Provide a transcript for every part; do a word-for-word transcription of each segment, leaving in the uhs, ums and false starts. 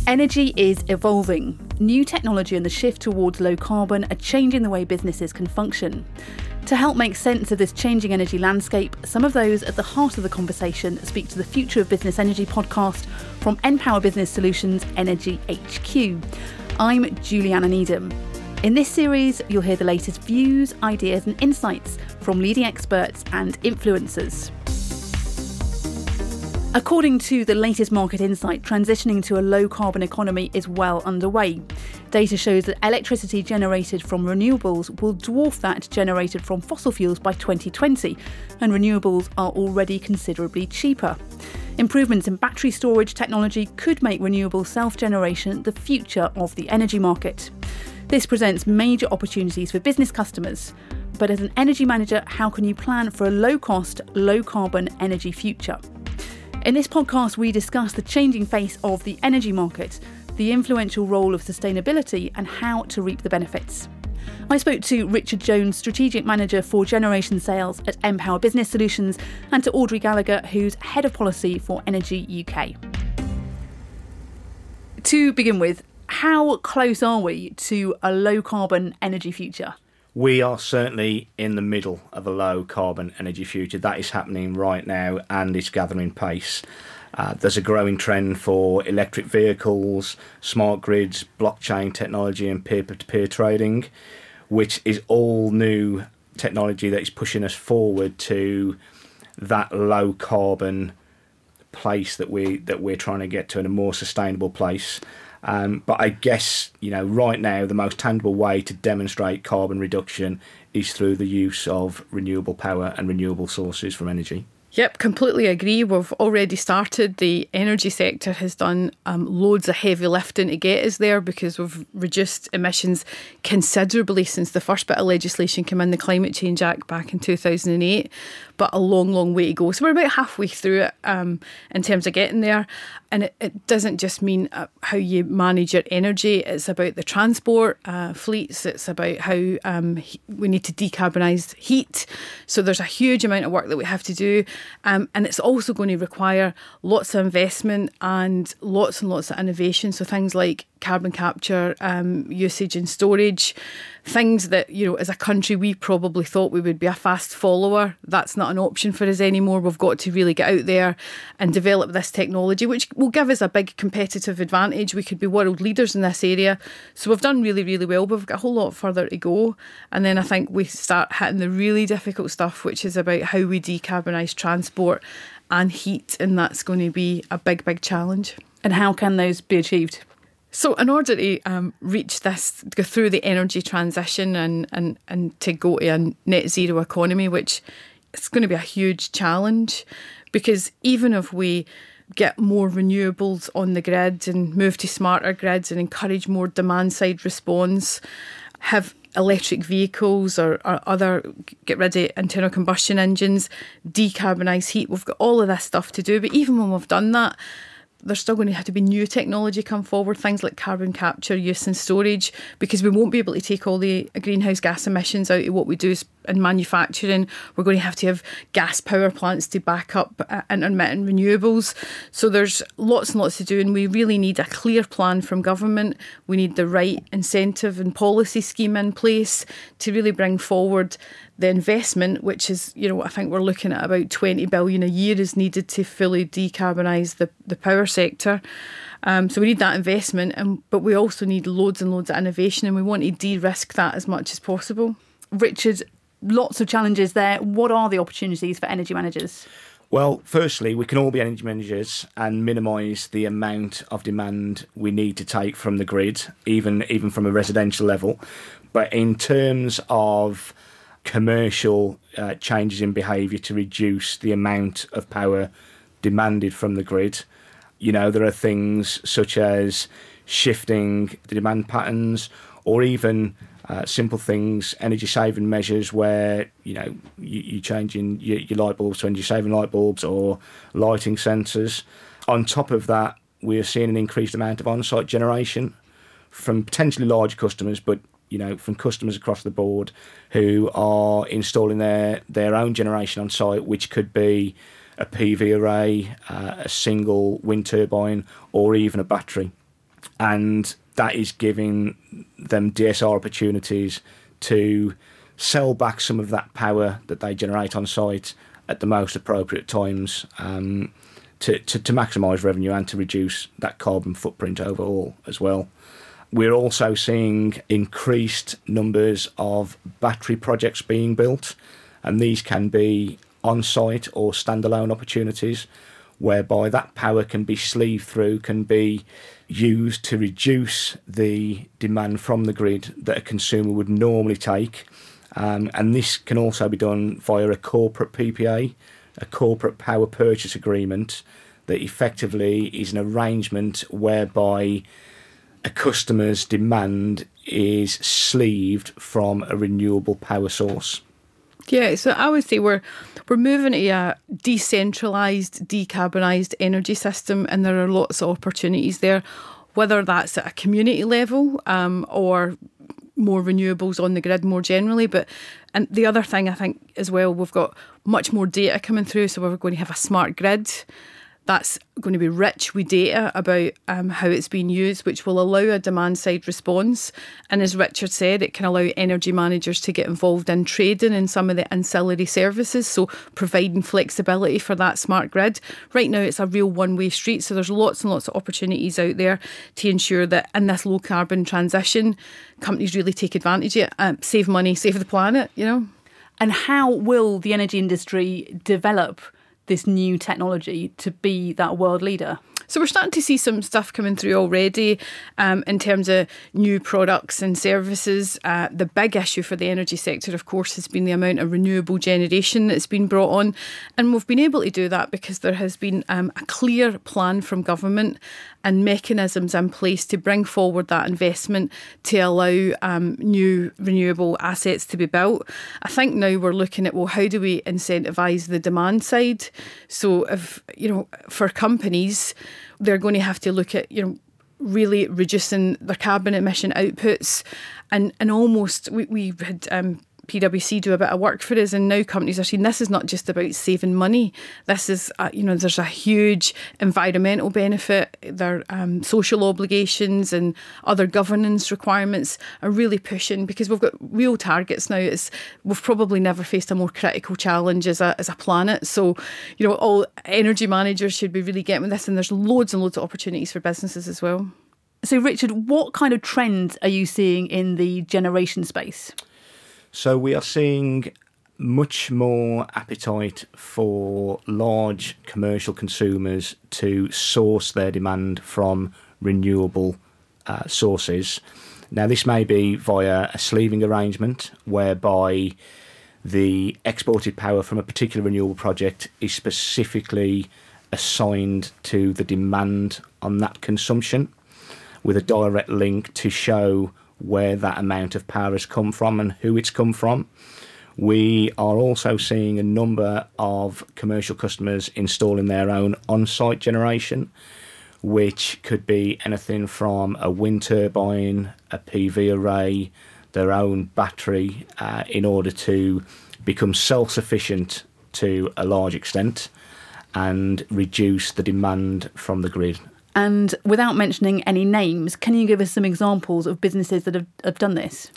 Energy is evolving. New technology and the shift towards low carbon are changing the way businesses can function. To help make sense of this changing energy landscape, some of those at the heart of the conversation speak to the Future of Business Energy podcast from npower Business Solutions Energy H Q. I'm Juliana Needham. In this series, you'll hear the latest views, ideas and insights from leading experts and influencers. According to the latest market insight, transitioning to a low-carbon economy is well underway. Data shows that electricity generated from renewables will dwarf that generated from fossil fuels by twenty twenty, and renewables are already considerably cheaper. Improvements in battery storage technology could make renewable self-generation the future of the energy market. This presents major opportunities for business customers. But as an energy manager, how can you plan for a low-cost, low-carbon energy future? In this podcast, we discuss the changing face of the energy market, the influential role of sustainability, and how to reap the benefits. I spoke to Richard Jones, Strategic Manager for Generation Sales at npower Business Solutions, and to Audrey Gallagher, who's Head of Policy for Energy U K. To begin with, how close are we to a low-carbon energy future? We are certainly in the middle of a low-carbon energy future. That is happening right now and it's gathering pace. Uh, there's a growing trend for electric vehicles, smart grids, blockchain technology and peer-to-peer trading, which is all new technology that is pushing us forward to that low-carbon place that, we, that we're trying to get to, in a more sustainable place. Um, but I guess, you know, right now the most tangible way to demonstrate carbon reduction is through the use of renewable power and renewable sources from energy. Yep, completely agree. We've already started. The energy sector has done um, loads of heavy lifting to get us there, because we've reduced emissions considerably since the first bit of legislation came in, the Climate Change Act back in two thousand eight. But a long, long way to go. So we're about halfway through it um, in terms of getting there. And it, it doesn't just mean uh, how you manage your energy. It's about the transport uh, fleets. It's about how um, he, we need to decarbonise heat. So there's a huge amount of work that we have to do. Um, and it's also going to require lots of investment and lots and lots of innovation. So things like carbon capture, um, usage and storage, things that, you know, as a country we probably thought we would be a fast follower. That's not an option for us anymore. We've got to really get out there and develop this technology, which will give us a big competitive advantage. We could be world leaders in this area. So we've done really, really well, but we've got a whole lot further to go. And then I think we start hitting the really difficult stuff, which is about how we decarbonise transport and heat. And that's going to be a big, big challenge. And how can those be achieved? So in order to um, reach this, go through the energy transition and, and, and to go to a net zero economy, which is going to be a huge challenge, because even if we get more renewables on the grid and move to smarter grids and encourage more demand side response, have electric vehicles or, or other, get rid of internal combustion engines, decarbonise heat, we've got all of this stuff to do. But even when we've done that, there's still going to have to be new technology come forward, things like carbon capture, use and storage, because we won't be able to take all the greenhouse gas emissions out of what we do in manufacturing. We're going to have to have gas power plants to back up uh, intermittent renewables. So there's lots and lots to do, and we really need a clear plan from government. We need the right incentive and policy scheme in place to really bring forward the investment, which is, you know, I think we're looking at about twenty billion a year is needed to fully decarbonise the, the power sector. Um, so we need that investment, and but we also need loads and loads of innovation, and we want to de-risk that as much as possible. Richard, lots of challenges there. What are the opportunities for energy managers? Well, firstly, we can all be energy managers and minimise the amount of demand we need to take from the grid, even even from a residential level. But in terms of commercial uh, changes in behaviour to reduce the amount of power demanded from the grid, you know, there are things such as shifting the demand patterns, or even uh, simple things, energy saving measures where, you know, you, you're changing your, your light bulbs to energy saving light bulbs or lighting sensors. On top of that, we are seeing an increased amount of on-site generation from potentially large customers, but you know, from customers across the board who are installing their, their own generation on site, which could be a P V array, uh, a single wind turbine, or even a battery. and that is giving them D S R opportunities to sell back some of that power that they generate on site at the most appropriate times, um, to, to, to maximise revenue and to reduce that carbon footprint overall as well. We're also seeing increased numbers of battery projects being built, and these can be on-site or standalone opportunities, whereby that power can be sleeved through, can be used to reduce the demand from the grid that a consumer would normally take. Um, and this can also be done via a corporate P P A, a corporate power purchase agreement, that effectively is an arrangement whereby a customer's demand is sleeved from a renewable power source. Yeah, so I would say we're we're moving to a decentralised, decarbonised energy system, and there are lots of opportunities there, whether that's at a community level um, or more renewables on the grid more generally. But and the other thing I think as well, we've got much more data coming through, so we're going to have a smart grid that's going to be rich with data about um, how it's being used, which will allow a demand-side response. And as Richard said, it can allow energy managers to get involved in trading in some of the ancillary services, so providing flexibility for that smart grid. Right now, it's a real one-way street, so there's lots and lots of opportunities out there to ensure that in this low-carbon transition, companies really take advantage of it, uh, save money, save the planet, you know. And how will the energy industry develop this new technology to be that world leader? So we're starting to see some stuff coming through already um, in terms of new products and services. Uh, the big issue for the energy sector, of course, has been the amount of renewable generation that's been brought on. And we've been able to do that because there has been um, a clear plan from government and mechanisms in place to bring forward that investment to allow um, new renewable assets to be built. I think now we're looking at, well, how do we incentivise the demand side? So if, you know, for companies, they're going to have to look at, you know, really reducing their carbon emission outputs, and, and almost, we, we had um, P W C do a bit of work for us, and now companies are saying this is not just about saving money. This is, uh, you know, there's a huge environmental benefit. Their um, social obligations and other governance requirements are really pushing, because we've got real targets now. It's, we've probably never faced a more critical challenge as a as a planet. So, you know, all energy managers should be really getting with this, and there's loads and loads of opportunities for businesses as well. So, Richard, what kind of trends are you seeing in the generation space? So we are seeing much more appetite for large commercial consumers to source their demand from renewable uh, sources. Now, this may be via a sleeving arrangement, whereby the exported power from a particular renewable project is specifically assigned to the demand on that consumption, with a direct link to show where that amount of power has come from and who it's come from. We are also seeing a number of commercial customers installing their own on-site generation, which could be anything from a wind turbine, a P V array, their own battery, uh, in order to become self-sufficient to a large extent and reduce the demand from the grid. And without mentioning any names, can you give us some examples of businesses that have, have done this?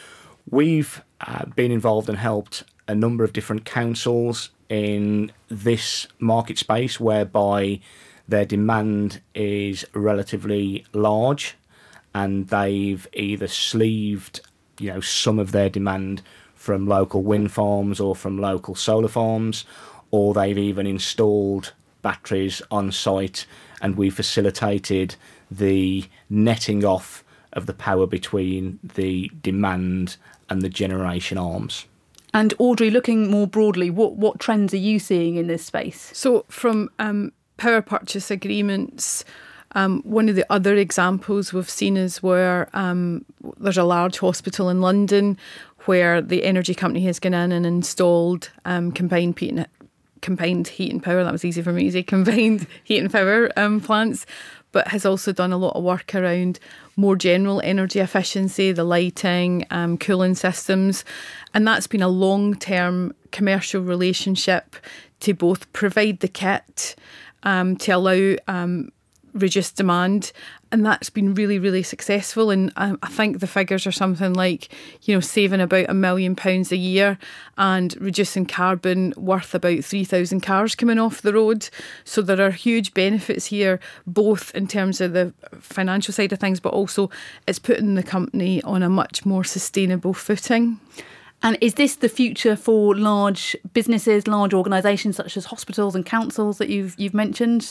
We've uh, been involved and helped a number of different councils in this market space, whereby their demand is relatively large, and they've either sleeved, you know, some of their demand from local wind farms or from local solar farms, or they've even installed batteries on site, and we facilitated the netting off of the power between the demand and the generation arms. And Audrey, looking more broadly, what, what trends are you seeing in this space? So from um, power purchase agreements, um, one of the other examples we've seen is where um, there's a large hospital in London where the energy company has gone in and installed um, combined heat and combined heat and power, that was easy for me to say, combined heat and power um, plants, but has also done a lot of work around more general energy efficiency, the lighting, um, cooling systems. And that's been a long-term commercial relationship to both provide the kit, um, to allow um, reduced demand, and that's been really, really successful. And I, I think the figures are something like, you know, saving about a million pounds a year and reducing carbon worth about three thousand cars coming off the road. So there are huge benefits here, both in terms of the financial side of things, but also it's putting the company on a much more sustainable footing. And is this the future for large businesses, large organisations such as hospitals and councils that you've you've mentioned?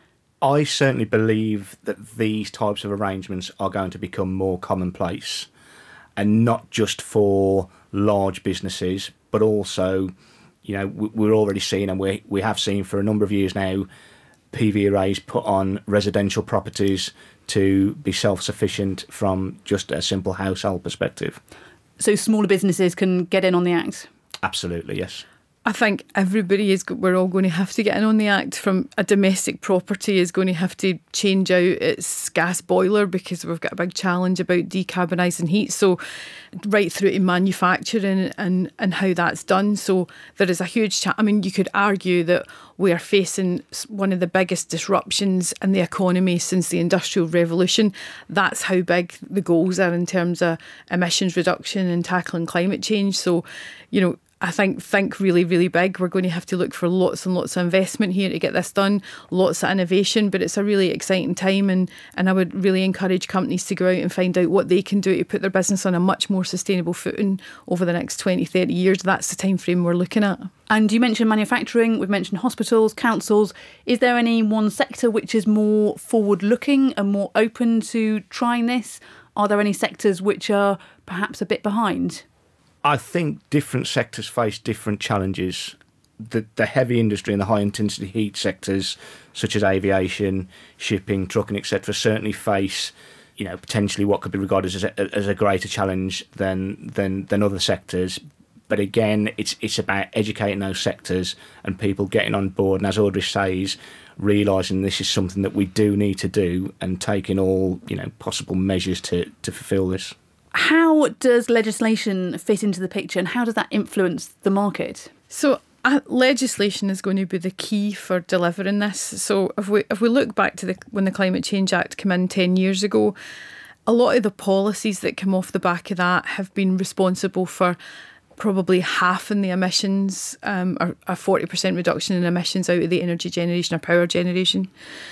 I certainly believe that these types of arrangements are going to become more commonplace, and not just for large businesses, but also, you know, we're already seeing, and we we have seen for a number of years now, P V arrays put on residential properties to be self-sufficient from just a simple household perspective. So smaller businesses can get in on the act? Absolutely, yes. I think everybody is, we're all going to have to get in on the act. From a domestic property is going to have to change out its gas boiler because we've got a big challenge about decarbonising heat. So right through to manufacturing and, and how that's done. So there is a huge challenge. I mean, you could argue that we are facing one of the biggest disruptions in the economy since the Industrial Revolution. That's how big the goals are in terms of emissions reduction and tackling climate change. So, you know, I think think really, really big. We're going to have to look for lots and lots of investment here to get this done, lots of innovation, but it's a really exciting time, and, and I would really encourage companies to go out and find out what they can do to put their business on a much more sustainable footing over the next twenty, thirty years. That's the time frame we're looking at. And you mentioned manufacturing, we've mentioned hospitals, councils. Is there any one sector which is more forward-looking and more open to trying this? Are there any sectors which are perhaps a bit behind? I think different sectors face different challenges. The, the heavy industry and the high-intensity heat sectors, such as aviation, shipping, trucking, et cetera, certainly face, you know, potentially what could be regarded as a, as a greater challenge than than than other sectors. But again, it's it's about educating those sectors and people getting on board. And as Audrey says, realising this is something that we do need to do and taking all, you know, possible measures to to fulfil this. How does legislation fit into the picture, and how does that influence the market? So uh, legislation is going to be the key for delivering this. So if we if we look back to the, when the Climate Change Act came in ten years ago, a lot of the policies that come off the back of that have been responsible for probably half in the emissions, um, or a forty percent reduction in emissions out of the energy generation or power generation.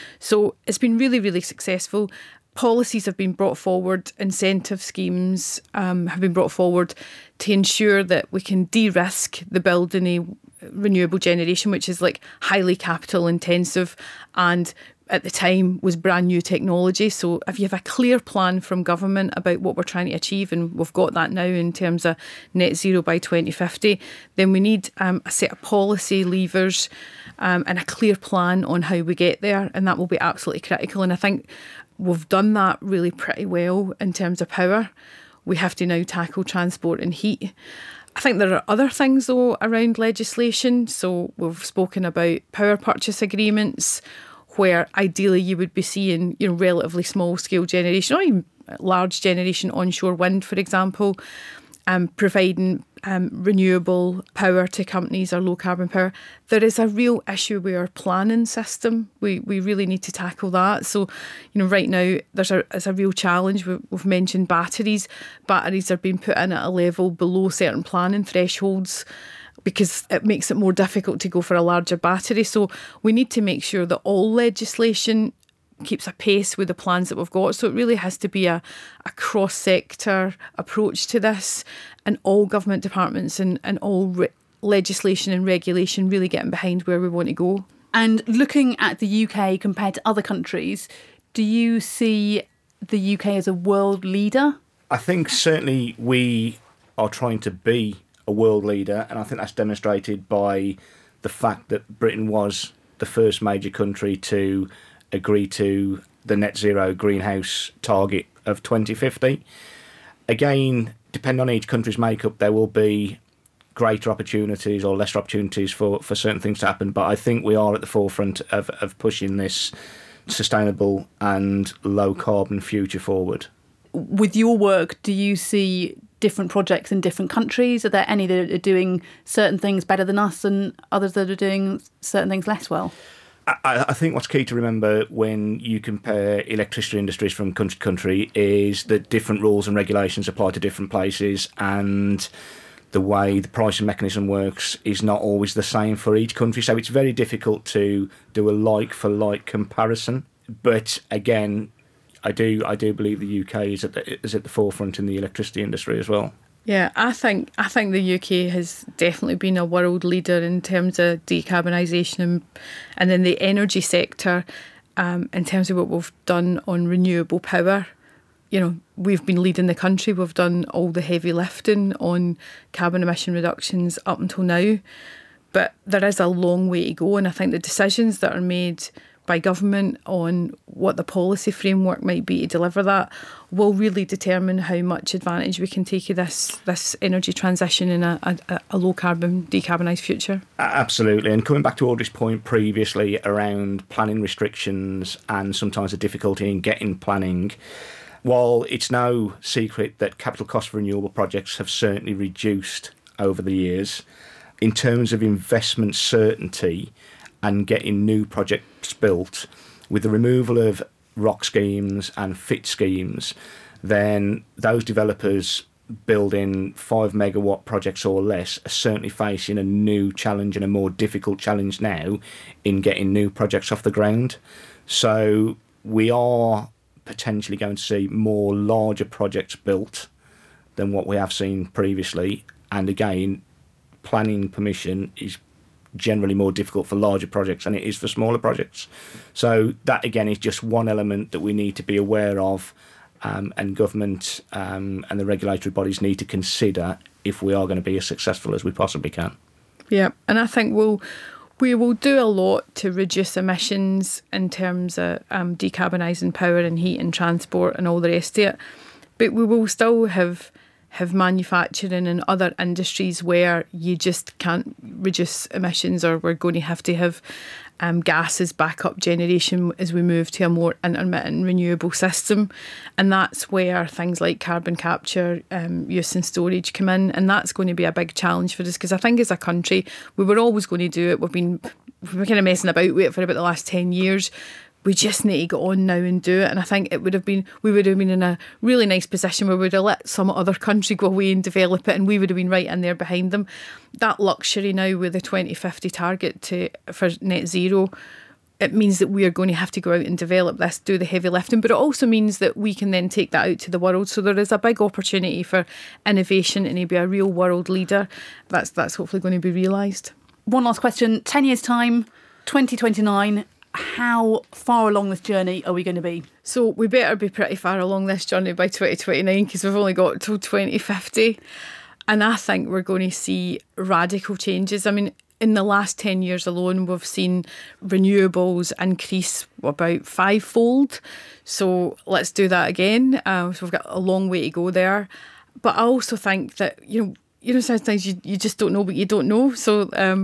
So it's been really, really successful. Policies have been brought forward, incentive schemes um, have been brought forward to ensure that we can de-risk the building of renewable generation, which is like highly capital intensive and at the time was brand new technology. So if you have a clear plan from government about what we're trying to achieve, and we've got that now in terms of net zero by twenty fifty, then we need um, a set of policy levers um, and a clear plan on how we get there, and that will be absolutely critical. And I think we've done that really pretty well in terms of power. We have to now tackle transport and heat. I think there are other things though around legislation. So we've spoken about power purchase agreements, where ideally you would be seeing, you know, relatively small scale generation or even large generation onshore wind, for example, um, providing um, renewable power to companies or low carbon power. There is a real issue with our planning system. We we really need to tackle that. So, you know, right now there's a, there's a real challenge. We've, we've mentioned batteries. Batteries are being put in at a level below certain planning thresholds, because it makes it more difficult to go for a larger battery. So we need to make sure that all legislation keeps a pace with the plans that we've got. So it really has to be a, a cross-sector approach to this, and all government departments and, and all re- legislation and regulation really getting behind where we want to go. And looking at the U K compared to other countries, do you see the U K as a world leader? I think certainly we are trying to be a world leader, and I think that's demonstrated by the fact that Britain was the first major country to agree to the net zero greenhouse target of twenty fifty. Again, depending on each country's makeup, there will be greater opportunities or lesser opportunities for, for certain things to happen, but I think we are at the forefront of, of pushing this sustainable and low carbon future forward. With your work, do you see different projects in different countries? Are there any that are doing certain things better than us and others that are doing certain things less well? I, I think what's key to remember when you compare electricity industries from country to country is that different rules and regulations apply to different places, and the way the pricing mechanism works is not always the same for each country. So it's very difficult to do a like-for-like comparison. But again, I do I do believe the U K is at the, is at the forefront in the electricity industry as well. Yeah, I think I think the U K has definitely been a world leader in terms of decarbonisation, and, and then the energy sector, um, in terms of what we've done on renewable power. You know, we've been leading the country. We've done all the heavy lifting on carbon emission reductions up until now. But there is a long way to go, and I think the decisions that are made by government on what the policy framework might be to deliver that will really determine how much advantage we can take of this this energy transition in a, a, a low carbon decarbonised future. Absolutely, and coming back to Audrey's point previously around planning restrictions and sometimes the difficulty in getting planning, while it's no secret that capital costs for renewable projects have certainly reduced over the years, in terms of investment certainty and getting new projects built, with the removal of R O C schemes and FIT schemes, then those developers building five megawatt projects or less are certainly facing a new challenge and a more difficult challenge now in getting new projects off the ground. So we are potentially going to see more larger projects built than what we have seen previously. And again, planning permission is generally more difficult for larger projects than it is for smaller projects. So that again is just one element that we need to be aware of, um, and government um, and the regulatory bodies need to consider if we are going to be as successful as we possibly can. Yeah, and I think we'll we will do a lot to reduce emissions in terms of um, decarbonising power and heat and transport and all the rest of it. But we will still have have manufacturing and other industries where you just can't reduce emissions, or we're going to have to have um, gas as backup generation as we move to a more intermittent renewable system. And that's where things like carbon capture, um, use and storage come in. And that's going to be a big challenge for us, because I think as a country, we were always going to do it. We've been, we've been kind of messing about with it for about the last ten years. We just need to get on now and do it. And I think it would have been, we would have been in a really nice position where we would have let some other country go away and develop it, and we would have been right in there behind them. That luxury now with the twenty fifty target to for net zero, it means that we are going to have to go out and develop this, do the heavy lifting, but it also means that we can then take that out to the world. So there is a big opportunity for innovation and to be a real world leader. That's, that's hopefully going to be realised. One last question. ten years time, twenty twenty-nine, how far along this journey are we going to be? So we better be pretty far along this journey by twenty twenty-nine, because we've only got till twenty fifty. And I think we're going to see radical changes. I mean, in the last ten years alone, we've seen renewables increase about fivefold. So let's do that again. Uh, so we've got a long way to go there. But I also think that, you know, you know, sometimes you, you just don't know what you don't know. So um,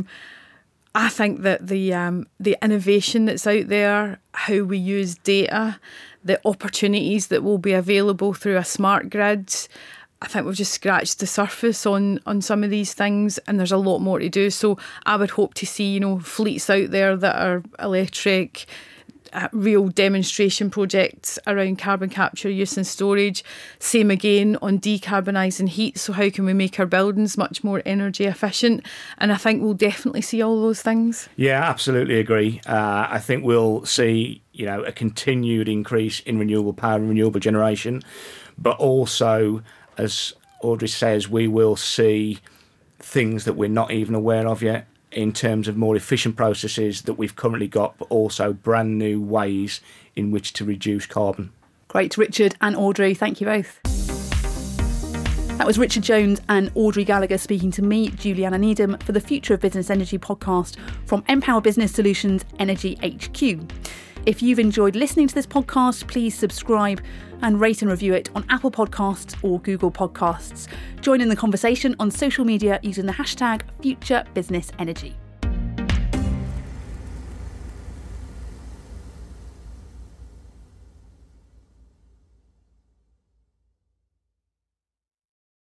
I think that the um, the innovation that's out there, how we use data, the opportunities that will be available through a smart grid, I think we've just scratched the surface on, on some of these things, and there's a lot more to do. So I would hope to see, you know, fleets out there that are electric, uh, real demonstration projects around carbon capture, use and storage. Same again on decarbonising heat. So how can we make our buildings much more energy efficient? And I think we'll definitely see all those things. Yeah, absolutely agree. Uh, I think we'll see, you know, a continued increase in renewable power and renewable generation, but also, as Audrey says, we will see things that we're not even aware of yet in terms of more efficient processes that we've currently got, but also brand new ways in which to reduce carbon. Great. Richard and Audrey, thank you both. That was Richard Jones and Audrey Gallagher speaking to me, Juliana Needham, for the Future of Business Energy podcast from Empower Business Solutions Energy H Q. If you've enjoyed listening to this podcast, please subscribe and rate and review it on Apple Podcasts or Google Podcasts. Join in the conversation on social media using the hashtag Future Business Energy.